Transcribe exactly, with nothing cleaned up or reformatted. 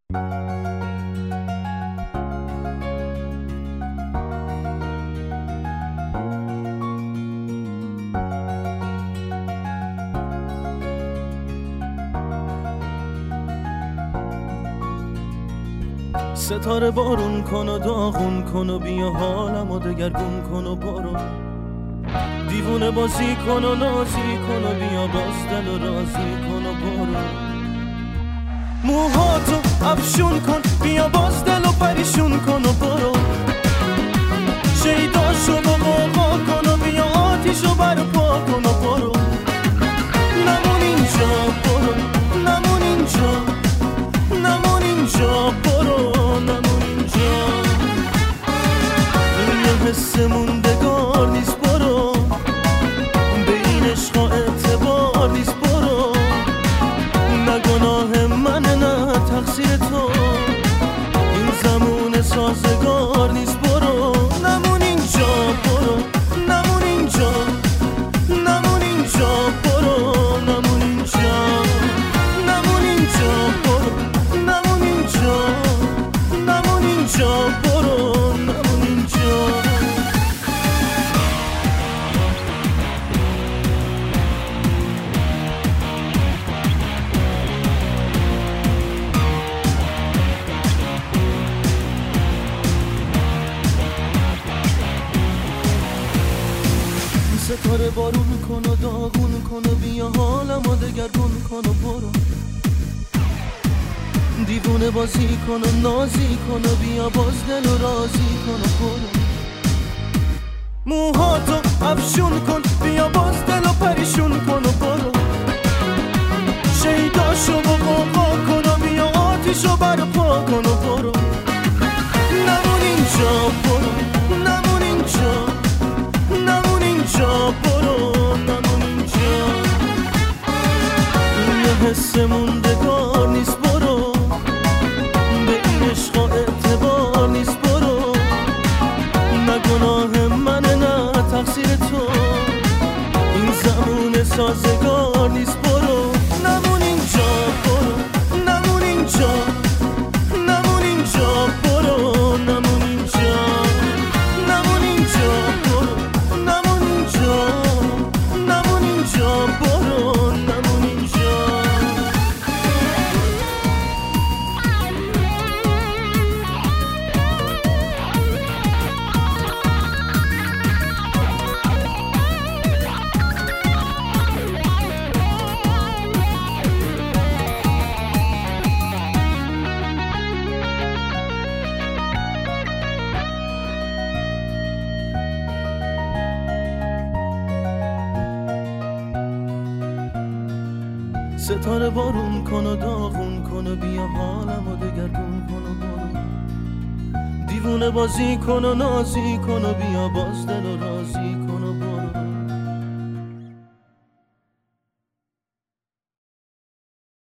ستاره بارون کن و داغون کن و بیا حالمو دگرگون کن و برو، دیوونه بازی کن و نازی کن و بیا باز دل و رازی کن و برو، موهاتو افشون کن بیا باز دل و پریشون کن و برو، شیداشو با قوقا کن و بیا آتیشو برپا کن و برو، نمون اینجا برو، نمون اینجا، نمون اینجا برو، نمون اینجا، این یه حس موندگار نیست برو، به این عشقا اعتبار نیست برو، نه گناه منه نه تقصیر تو، این زمون سازگار نیست برو، نمون اینجا برو، نمون اینجا، نمون اینجا برو، نمون اینجا، نمون اینجا برو، نمون اینجا، نمون اینجا برو، نمون اینجا. ستاره بارون کن و داغون کن و بیا حالمو دگرگون کن و برو، دیوونه بازی کن و نازی کن و بیا باز دل و رازی کن و برو، موهاتو افشون کن بیا باز دل و پریشون کن و برو، شیداشو با قوقا کن و بیا آتیشو برپا کن و برو، نمون اینجا برو، نمون اینجا، نمون اینجا برو، نمون اینجا، این یه حس موندگار نیست برو، به این عشقا اعتبار نیست برو، نه گناه منه نه تقصیر تو، این زمون سازگار نیست برو، نمون اینجا برو، نمون اینجا، نمون اینجا برو، نمون اینجا، نمون اینجا برو، نمون اینجا، نمون اینجا برو، نمون اینجا. ستاره بارون کن و داغون کن و بیا حالمو دگرگون کن و برو، دیوونه بازی کن و نازی کن و بیا باز دل و رازی